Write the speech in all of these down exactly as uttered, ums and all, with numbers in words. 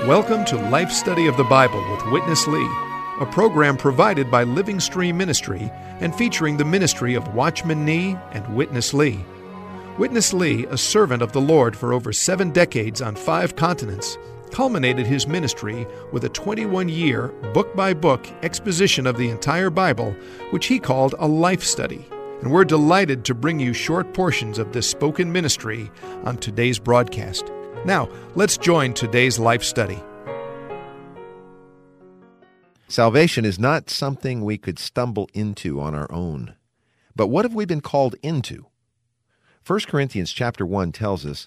Welcome to Life Study of the Bible with Witness Lee, a program provided by Living Stream Ministry and featuring the ministry of Watchman Nee and Witness Lee. Witness Lee, a servant of the Lord for over seven decades on five continents, culminated his ministry with a twenty-one-year, book-by-book exposition of the entire Bible, which he called a life study. And we're delighted to bring you short portions of this spoken ministry on today's broadcast. Now, let's join today's life study. Salvation is not something we could stumble into on our own. But what have we been called into? First Corinthians chapter one tells us,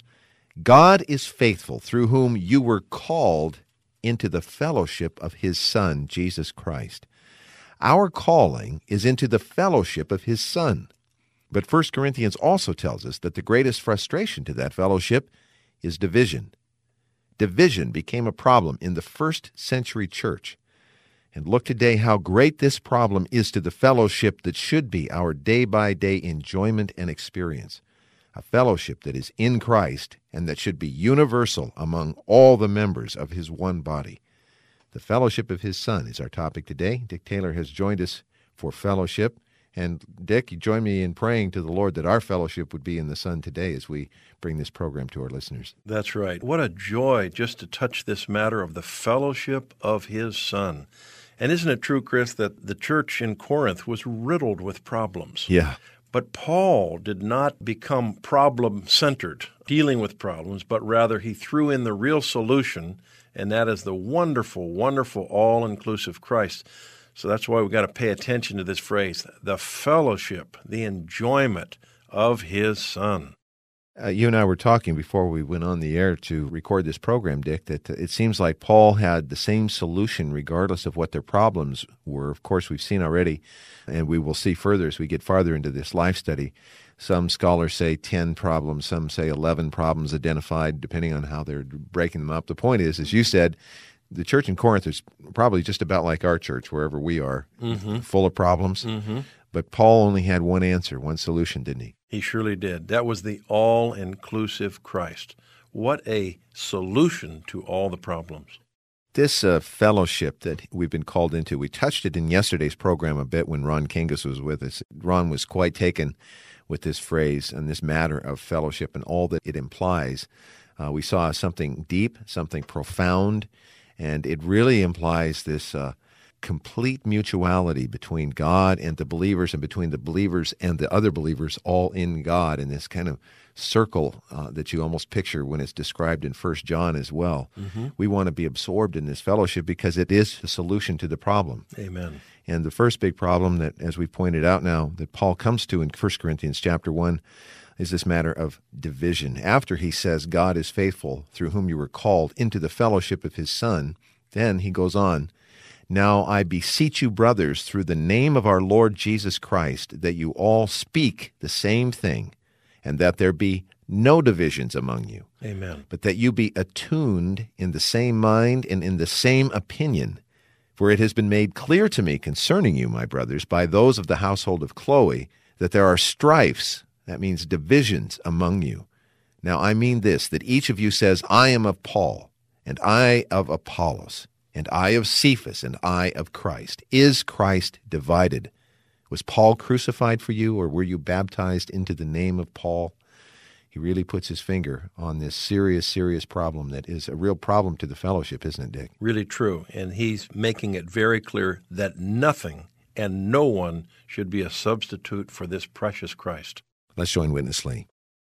God is faithful, through whom you were called into the fellowship of His Son, Jesus Christ. Our calling is into the fellowship of His Son. But First Corinthians also tells us that the greatest frustration to that fellowship is division. Division became a problem in the first century church. And look today how great this problem is to the fellowship that should be our day-by-day enjoyment and experience. A fellowship that is in Christ and that should be universal among all the members of His one body. The fellowship of His Son is our topic today. Dick Taylor has joined us for fellowship. And Dick, you join me in praying to the Lord that our fellowship would be in the Son today as we bring this program to our listeners. That's right. What a joy just to touch this matter of the fellowship of His Son. And isn't it true, Chris, that the church in Corinth was riddled with problems? Yeah. But Paul did not become problem-centered, dealing with problems, but rather he threw in the real solution, and that is the wonderful, wonderful, all-inclusive Christ. So that's why we've got to pay attention to this phrase, the fellowship, the enjoyment of His Son. Uh, you and I were talking before we went on the air to record this program, Dick, that it seems like Paul had the same solution regardless of what their problems were. Of course, we've seen already, and we will see further as we get farther into this life study. Some scholars say ten problems, some say eleven problems identified, depending on how they're breaking them up. The point is, as you said, the church in Corinth is probably just about like our church, wherever we are, mm-hmm. full of problems. Mm-hmm. But Paul only had one answer, one solution, didn't he? He surely did. That was the all-inclusive Christ. What a solution to all the problems. This uh, fellowship that we've been called into, we touched it in yesterday's program a bit when Ron Kingus was with us. Ron was quite taken with this phrase and this matter of fellowship and all that it implies. Uh, we saw something deep, something profound, and it really implies this uh, complete mutuality between God and the believers and between the believers and the other believers all in God in this kind of circle uh, that you almost picture when it's described in First John as well. Mm-hmm. We want to be absorbed in this fellowship because it is the solution to the problem. Amen. And the first big problem that, as we pointed out now, that Paul comes to in First Corinthians chapter one is this matter of division. After he says God is faithful, through whom you were called into the fellowship of His Son, then he goes on, now I beseech you, brothers, through the name of our Lord Jesus Christ, that you all speak the same thing, and that there be no divisions among you. Amen. But that you be attuned in the same mind and in the same opinion. For it has been made clear to me concerning you, my brothers, by those of the household of Chloe, that there are strifes, that means divisions, among you. Now I mean this, that each of you says, I am of Paul, and I of Apollos, and I of Cephas, and I of Christ. Is Christ divided? Was Paul crucified for you, or were you baptized into the name of Paul? He really puts his finger on this serious, serious problem that is a real problem to the fellowship, isn't it, Dick? Really true. And he's making it very clear that nothing and no one should be a substitute for this precious Christ. Let's join Witness Lee.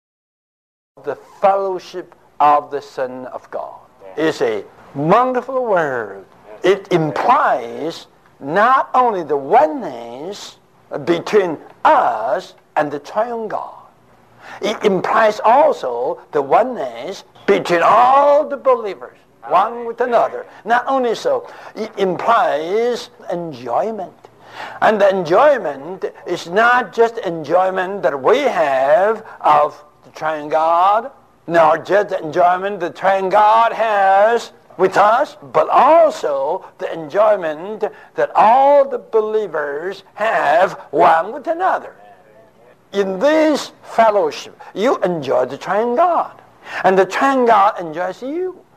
The fellowship of the Son of God is a wonderful word. It implies not only the oneness between us and the triune God, it implies also the oneness between all the believers, one with another. Not only so, it implies enjoyment. And the enjoyment is not just enjoyment that we have of the triune God, nor just the enjoyment the triune God has with us, but also the enjoyment that all the believers have one with another. In this fellowship, you enjoy the triune God, and the triune God enjoys you.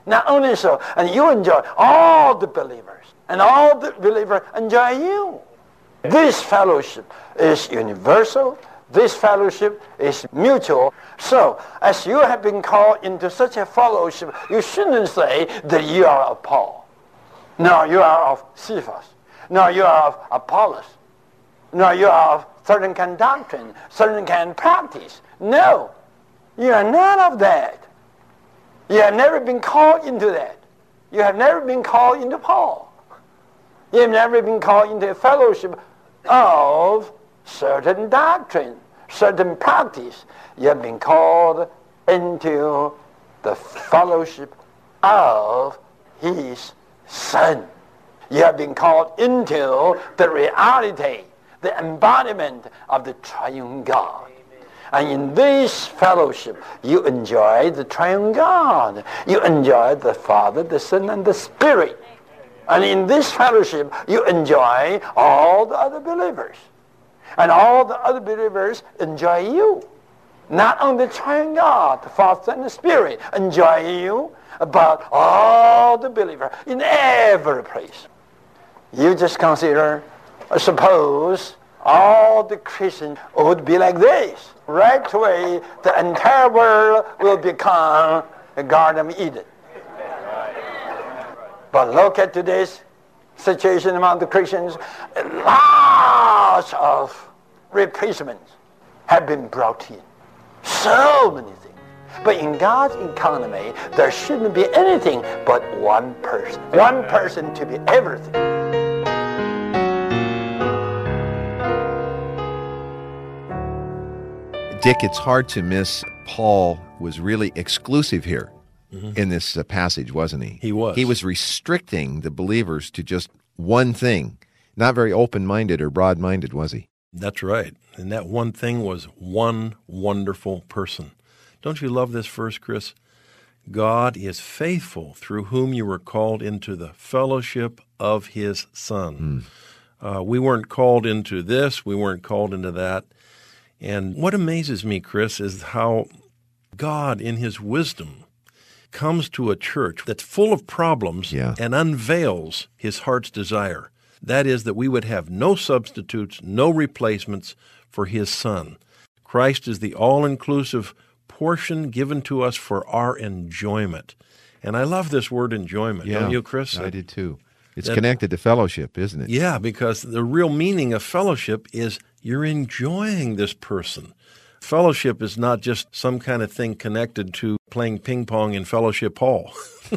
Not only so, and you enjoy all the believers, and all the believers enjoy you. This fellowship is universal. This fellowship is mutual. So, as you have been called into such a fellowship, you shouldn't say that you are of Paul. No, you are of Cephas. No, you are of Apollos. No, you are of certain kind of doctrine, certain kind of practice. No, you are none of that. You have never been called into that. You have never been called into Paul. You have never been called into a fellowship of certain doctrine, certain practice. You have been called into the fellowship of his Son. You have been called into the reality, the embodiment of the triune God. And in this fellowship, you enjoy the triune God. You enjoy the Father, the Son, and the Spirit. And in this fellowship, you enjoy all the other believers. And all the other believers enjoy you. Not only the triune God, the Father, and the Spirit enjoy you, but all the believers in every place. You just consider, suppose all the Christians would be like this. Right away, the entire world will become a Garden of Eden. But look at today's situation among the Christians. Lots of replacements have been brought in. So many things. But in God's economy, there shouldn't be anything but one person. One person to be everything. Dick, it's hard to miss Paul was really exclusive here mm-hmm. in this uh, passage, wasn't he? He was. He was restricting the believers to just one thing. Not very open-minded or broad-minded, was he? That's right. And that one thing was one wonderful person. Don't you love this verse, Chris? God is faithful, through whom you were called into the fellowship of his Son. Mm. Uh, we weren't called into this. We weren't called into that. And what amazes me, Chris, is how God, in his wisdom, comes to a church that's full of problems yeah. and unveils his heart's desire. That is, that we would have no substitutes, no replacements for his Son. Christ is the all-inclusive portion given to us for our enjoyment. And I love this word enjoyment, yeah, don't you, Chris? I did too. It's that, connected to fellowship, isn't it? Yeah, because the real meaning of fellowship is you're enjoying this person. Fellowship is not just some kind of thing connected to playing ping pong in Fellowship Hall.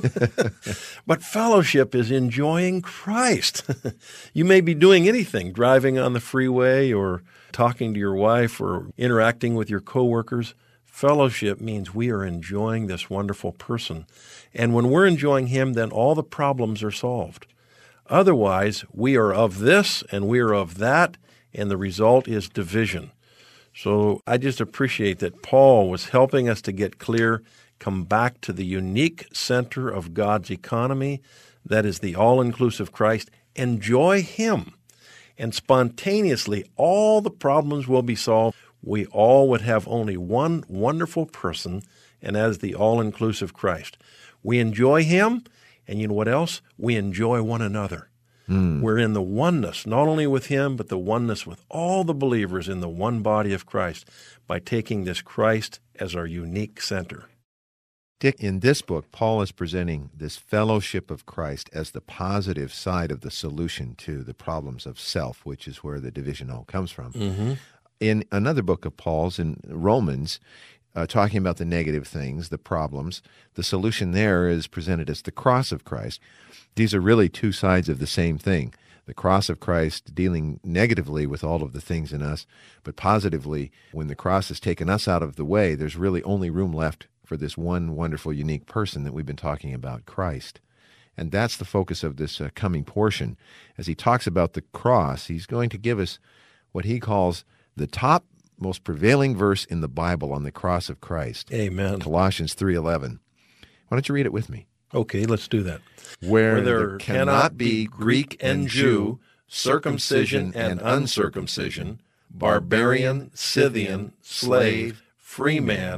But fellowship is enjoying Christ. You may be doing anything, driving on the freeway or talking to your wife or interacting with your coworkers. Fellowship means we are enjoying this wonderful person. And when we're enjoying him, then all the problems are solved. Otherwise, we are of this and we are of that, and the result is division. So I just appreciate that Paul was helping us to get clear, come back to the unique center of God's economy, that is the all-inclusive Christ. Enjoy him, and spontaneously all the problems will be solved. We all would have only one wonderful person, and that is the all-inclusive Christ. We enjoy him, and you know what else? We enjoy one another. Mm. We're in the oneness, not only with him, but the oneness with all the believers in the one body of Christ by taking this Christ as our unique center. Dick, in this book, Paul is presenting this fellowship of Christ as the positive side of the solution to the problems of self, which is where the division all comes from. Mm-hmm. In another book of Paul's, in Romans, uh, talking about the negative things, the problems, the solution there is presented as the cross of Christ. These are really two sides of the same thing. The cross of Christ dealing negatively with all of the things in us, but positively, when the cross has taken us out of the way, there's really only room left for this one wonderful, unique person that we've been talking about, Christ. And that's the focus of this uh, coming portion. As he talks about the cross, he's going to give us what he calls the top most prevailing verse in the Bible on the cross of Christ. Amen. Colossians three eleven. Why don't you read it with me? Okay, let's do that. Where, Where there cannot be Greek and Jew, circumcision and uncircumcision, barbarian, Scythian, slave, free man,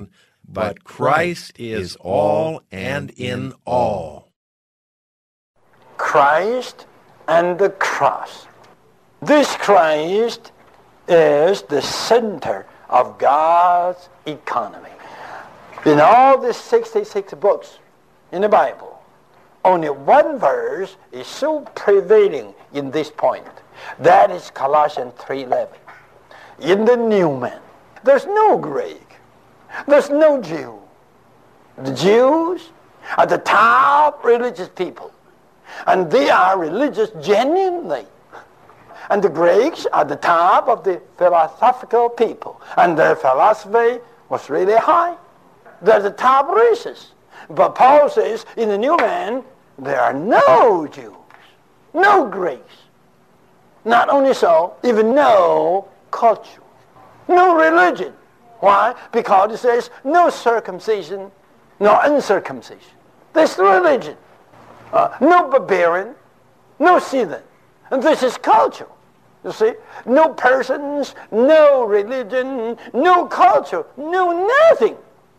but Christ is all and in all. Christ and the cross. This Christ is the center of God's economy. In all the sixty-six books in the Bible, only one verse is so prevailing in this point. That is Colossians three eleven. In the new man, there's no Greek. There's no Jew. The Jews are the top religious people, and they are religious genuinely. And the Greeks are the top of the philosophical people, and their philosophy was really high. They're the top races. But Paul says, in the new man, there are no Jews, no Greeks. Not only so, even no culture, no religion. Why? Because it says no circumcision, no uncircumcision. This religion. Uh, no barbarian, no heathen. And this is culture. You see? No persons, no religion, no culture, no nothing.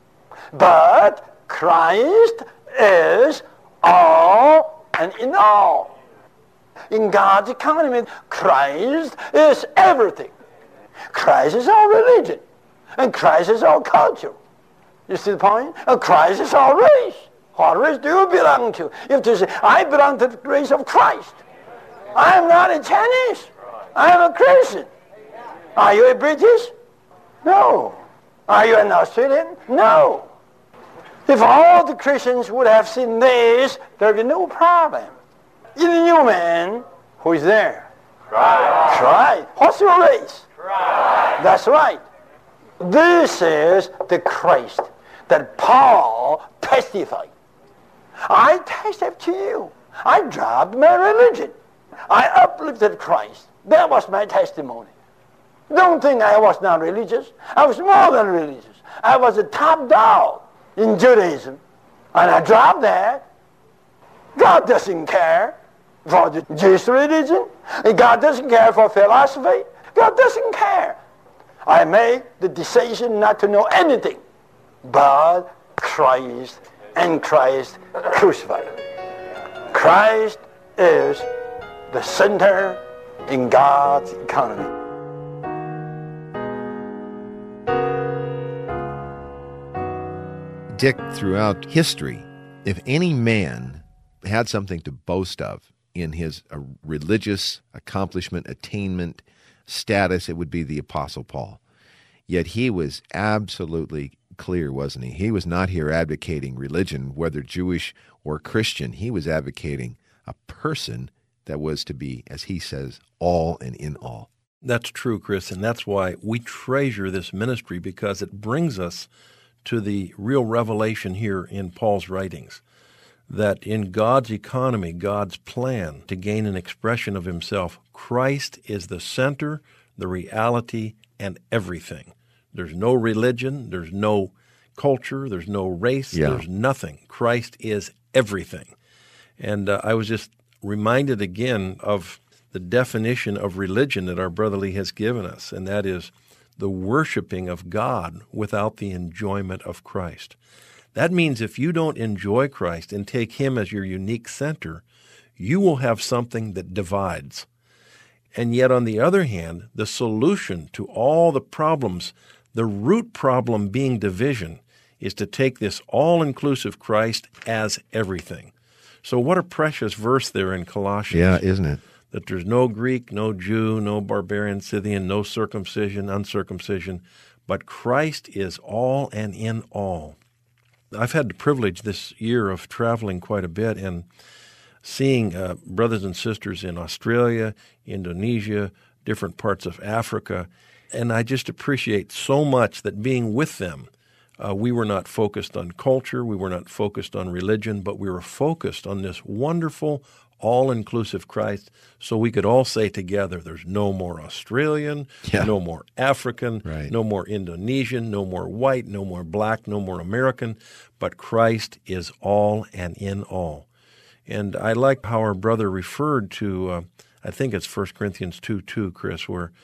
But Christ is all and in all. In God's economy, Christ is everything. Christ is all religion. And Christ is all culture. You see the point? And Christ is all race. What race do you belong to? You have to say, I belong to the race of Christ. I am not a Chinese. I am a Christian. Are you a British? No. Are you an Australian? No. If all the Christians would have seen this, there would be no problem. In the new man, who is there? Christ. Christ. What's your race? Christ. That's right. This is the Christ that Paul testified. I testify to you. I dropped my religion. I uplifted Christ. That was my testimony. Don't think I was not religious. I was more than religious. I was a top dog in Judaism. And I dropped that. God doesn't care for the Jewish religion. God doesn't care for philosophy. God doesn't care. I made the decision not to know anything but Christ and Christ crucified. Christ is the center in God's economy. Dick, throughout history, if any man had something to boast of in his uh, religious accomplishment, attainment, status, it would be the Apostle Paul. Yet he was absolutely clear, wasn't he? He was not here advocating religion, whether Jewish or Christian. He was advocating a person that was to be, as he says, all and in all. That's true, Chris, and that's why we treasure this ministry, because it brings us to the real revelation here in Paul's writings, that in God's economy, God's plan to gain an expression of himself, Christ is the center, the reality, and everything. There's no religion, there's no culture, there's no race, yeah. There's nothing. Christ is everything. And uh, I was just reminded again of the definition of religion that our brother Lee has given us, and that is the worshiping of God without the enjoyment of Christ. That means if you don't enjoy Christ and take him as your unique center, you will have something that divides. And yet, on the other hand, the solution to all the problems, the root problem being division, is to take this all-inclusive Christ as everything. So what a precious verse there in Colossians. Yeah, isn't it? That there's no Greek, no Jew, no barbarian, Scythian, no circumcision, uncircumcision, but Christ is all and in all. I've had the privilege this year of traveling quite a bit and seeing uh, brothers and sisters in Australia, Indonesia, different parts of Africa, and I just appreciate so much that being with them, uh, we were not focused on culture, we were not focused on religion, but we were focused on this wonderful, all-inclusive Christ, so we could all say together, there's no more Australian, yeah. no more African, right. no more Indonesian, no more white, no more black, no more American, but Christ is all and in all. And I like how our brother referred to, uh, I think it's First Corinthians two two, Chris, where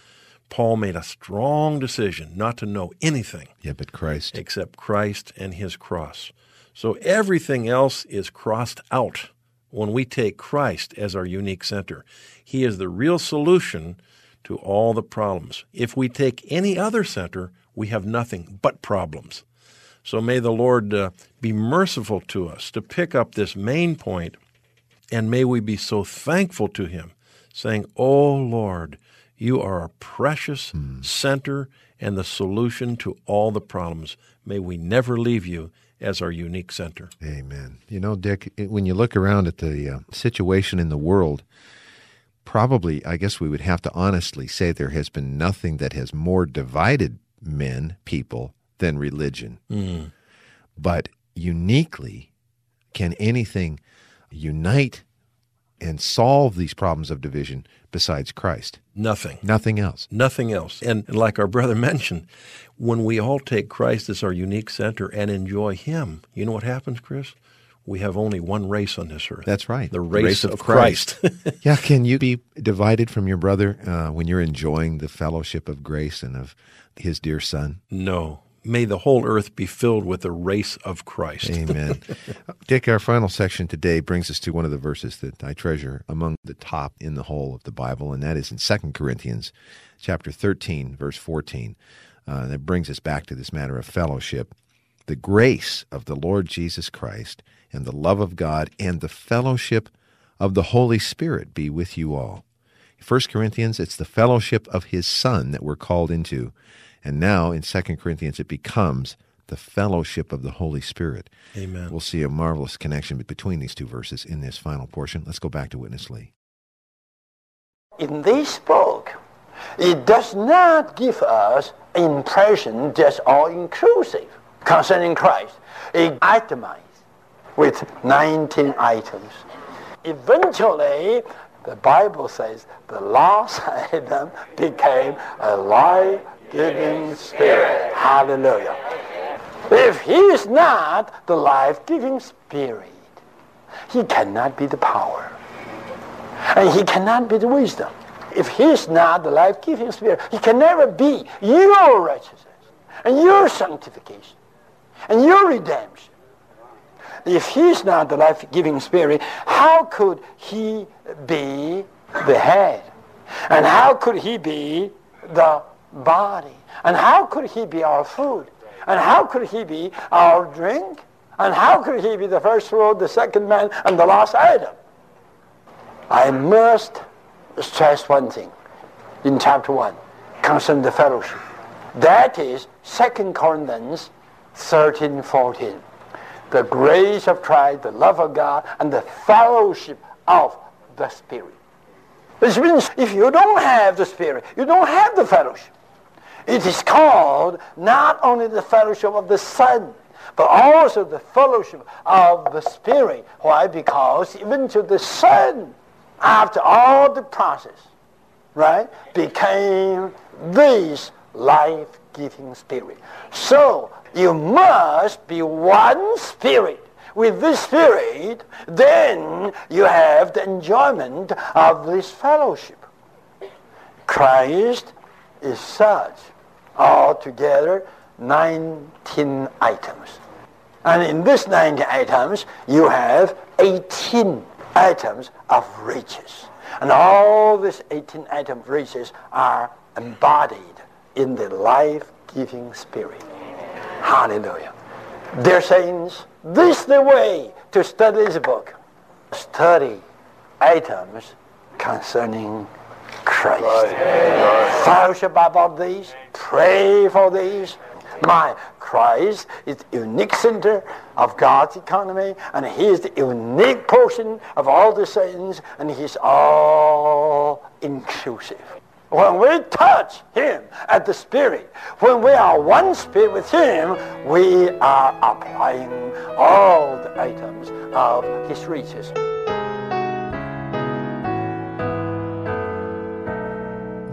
Paul made a strong decision not to know anything Yeah, but Christ. except Christ and his cross. So everything else is crossed out when we take Christ as our unique center. He is the real solution to all the problems. If we take any other center, we have nothing but problems. So may the Lord uh, be merciful to us to pick up this main point, and may we be so thankful to him, saying, "Oh Lord, you are our precious hmm. center and the solution to all the problems. May we never leave you as our unique center." Amen. You know, Dick, when you look around at the uh, situation in the world, probably, I guess we would have to honestly say there has been nothing that has more divided men, people, than religion. Mm. But uniquely, can anything unite and solve these problems of division besides Christ? Nothing. Nothing else. Nothing else. And like our brother mentioned, when we all take Christ as our unique center and enjoy him, you know what happens, Chris? We have only one race on this earth. That's right. The race, race of, of Christ. Christ. Yeah, can you be divided from your brother uh, when you're enjoying the fellowship of grace and of his dear Son? No. May the whole earth be filled with the race of Christ. Amen. Dick, our final section today brings us to one of the verses that I treasure among the top in the whole of the Bible, and that is in Second Corinthians chapter thirteen, verse fourteen. Uh, that brings us back to this matter of fellowship. The grace of the Lord Jesus Christ and the love of God and the fellowship of the Holy Spirit be with you all. First Corinthians, it's the fellowship of his Son that we're called into. And now in Second Corinthians, it becomes the fellowship of the Holy Spirit. Amen. We'll see a marvelous connection between these two verses in this final portion. Let's go back to Witness Lee. In this book, it does not give us impression just all-inclusive concerning Christ. It itemized with nineteen items. Eventually, the Bible says the last item became a life-giving Spirit. Hallelujah. If he is not the life-giving Spirit, he cannot be the power. And he cannot be the wisdom. If he is not the life-giving Spirit, he can never be your righteousness and your sanctification and your redemption. If he is not the life-giving Spirit, how could he be the head? And how could he be the body? And how could he be our food? And how could he be our drink? And how could he be the first fruit, the second man, and the last item? I must stress one thing in chapter one concerning the fellowship. That is Second Corinthians thirteen fourteen. The grace of Christ, the love of God, and the fellowship of the Spirit. Which means if you don't have the Spirit, you don't have the fellowship. It is called not only the fellowship of the Son, but also the fellowship of the Spirit. Why? Because even to the Son, after all the process, right, became this life-giving Spirit. So you must be one Spirit. With this Spirit, then you have the enjoyment of this fellowship. Christ is such. Altogether, nineteen items. And in these nineteen items, you have eighteen items of riches. And all these eighteen items of riches are embodied in the life-giving Spirit. Hallelujah. Dear saints, this is the way to study this book. Study items concerning Christ. Right. Fellowship about these. Pray for these. My Christ is the unique center of God's economy, and he is the unique portion of all the saints, and he's all inclusive. When we touch him at the Spirit, when we are one Spirit with him, we are applying all the items of his riches.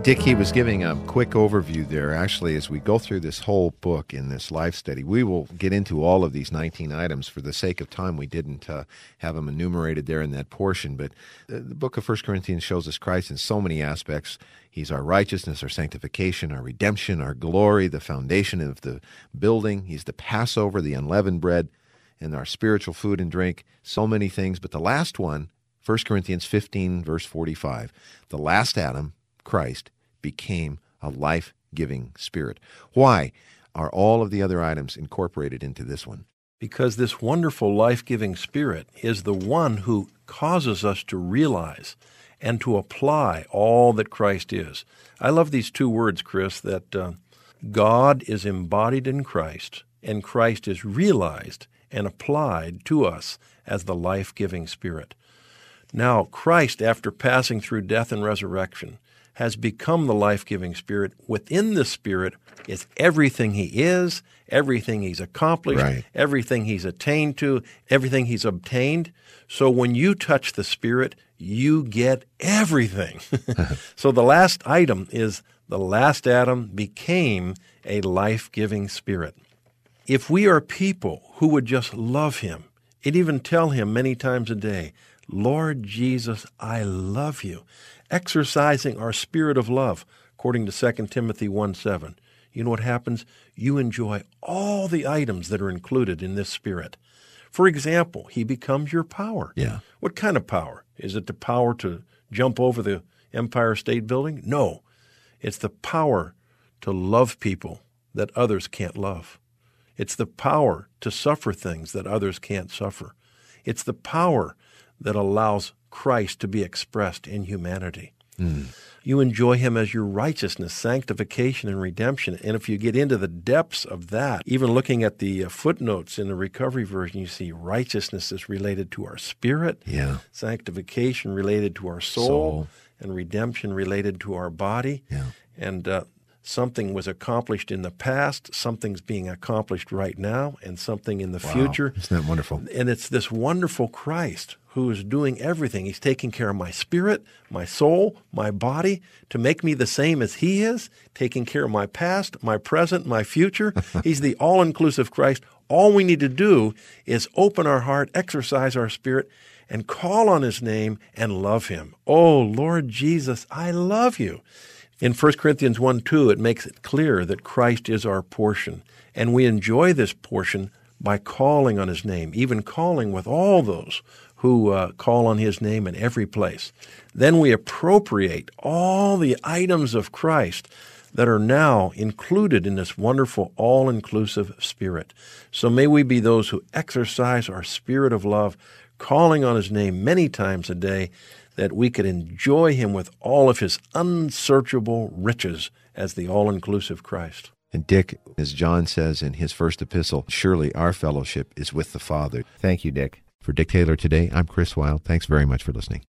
Dick, he was giving a quick overview there. Actually, as we go through this whole book in this life study, we will get into all of these nineteen items. For the sake of time, we didn't uh, have them enumerated there in that portion. But the, the book of First Corinthians shows us Christ in so many aspects. He's our righteousness, our sanctification, our redemption, our glory, the foundation of the building. He's the Passover, the unleavened bread, and our spiritual food and drink. So many things. But the last one, First Corinthians fifteen, verse forty-five, the last Adam, Christ, became a life-giving spirit. Why are all of the other items incorporated into this one? Because this wonderful life-giving spirit is the one who causes us to realize and to apply all that Christ is. I love these two words, Chris, that uh, God is embodied in Christ, and Christ is realized and applied to us as the life-giving spirit. Now, Christ, after passing through death and resurrection, has become the life-giving spirit. Within the spirit is everything he is, everything he's accomplished, right. everything he's attained to, everything he's obtained. So when you touch the spirit, you get everything. So the last item is the last Adam became a life-giving spirit. If we are people who would just love him and even tell him many times a day, Lord Jesus, I love you, exercising our spirit of love, according to Second Timothy one seven. You know what happens? You enjoy all the items that are included in this spirit. For example, he becomes your power. Yeah. What kind of power? Is it the power to jump over the Empire State Building? No. It's the power to love people that others can't love. It's the power to suffer things that others can't suffer. It's the power that allows Christ to be expressed in humanity. Mm. You enjoy him as your righteousness, sanctification, and redemption. And if you get into the depths of that, even looking at the uh, footnotes in the Recovery Version, you see righteousness is related to our spirit, yeah. sanctification related to our soul, soul, and redemption related to our body. Yeah. And uh, something was accomplished in the past, something's being accomplished right now, and something in the wow. future. Isn't that wonderful? And it's this wonderful Christ who is doing everything. He's taking care of my spirit, my soul, my body, to make me the same as he is, taking care of my past, my present, my future. He's the all-inclusive Christ. All we need to do is open our heart, exercise our spirit, and call on his name and love him. Oh, Lord Jesus, I love you. In First Corinthians one two, it makes it clear that Christ is our portion, and we enjoy this portion by calling on his name, even calling with all those who uh, call on his name in every place. Then we appropriate all the items of Christ that are now included in this wonderful all-inclusive spirit. So may we be those who exercise our spirit of love, calling on his name many times a day, that we could enjoy him with all of his unsearchable riches as the all-inclusive Christ. And Dick, as John says in his first epistle, surely our fellowship is with the Father. Thank you, Dick. For Dick Taylor Today, I'm Chris Wilde. Thanks very much for listening.